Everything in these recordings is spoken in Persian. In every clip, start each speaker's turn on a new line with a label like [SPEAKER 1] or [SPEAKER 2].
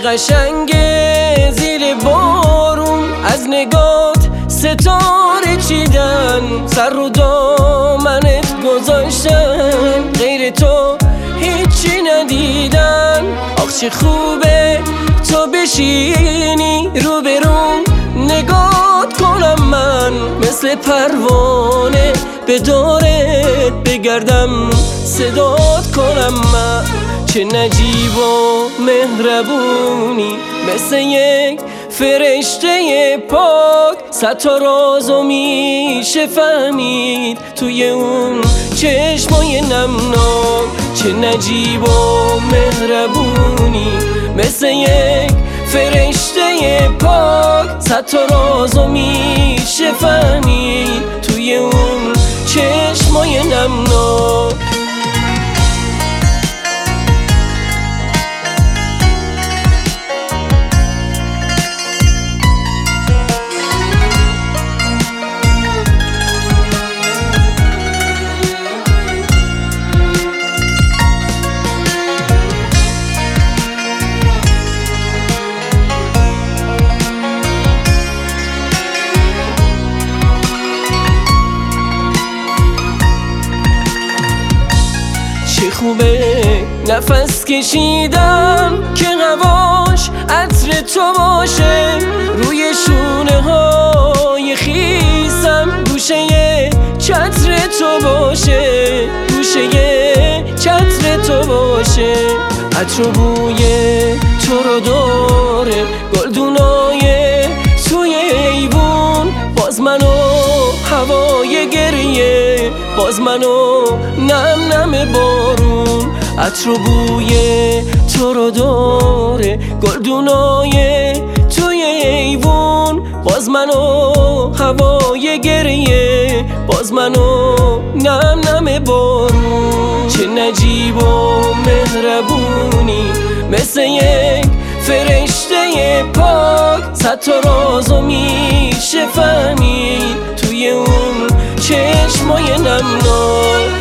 [SPEAKER 1] قشنگه زیر بارون از نگات ستاره چیدن، سر رو دامنت گذاشتن، غیر تو هیچی ندیدن. آخ چه خوبه تو بشینی روبرون، نگات کنم من مثل پروانه، به دورت بگردم صدات کنم من. چه نجیب و مهربونی مثل یک فرشته پاک، صد تا رازو میشه فهمید توی اون چشمای نمناک. چه نجیب و مهربونی مثل یک فرشته پاک، صد تا رازو میشه فهمید توی اون چشمای نمناک. چه خوبه نفس کشیدم که هواش عطر تو باشه، روی شونه های خیسم گوشه چتر تو باشه، گوشه چتر تو باشه. عطر و بوی تو رو داره گلدونای توی ایوون، باز منو هوای گریه، باز منو نم نم بارون. عطر و بوی تو رو داره گلدونای توی ایوون، باز منو هوای گریه، باز منو نم نم بارون. چه نجیب و مهربونی مثل یک فرشته پاک، صد تا رازو میشه فهمید توی اون چشمای نمناک.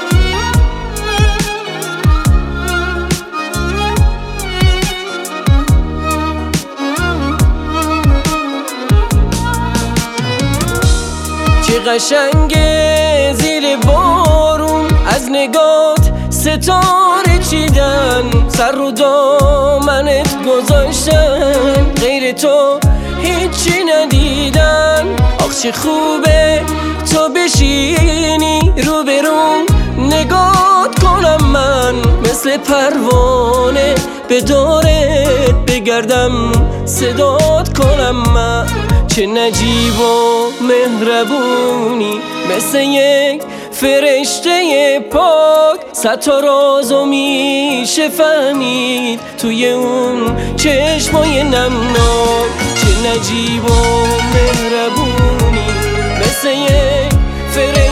[SPEAKER 1] چه قشنگه زیر بارون از نگات ستاره چیدن، سر رو دامنت گذاشتن، غیر تو هیچی ندیدن. آخ چه خوبه تو بشینی روبرون، نگات کنم من مثل پروانه، به دورت بگردم صدات کنم من. چه نجیب و مهربونی مثل یک فرشته پاک، صد تا رازو میشه فهمید توی اون چشمای نمناک. چه نجیب و مهربونی مثل یک فرشته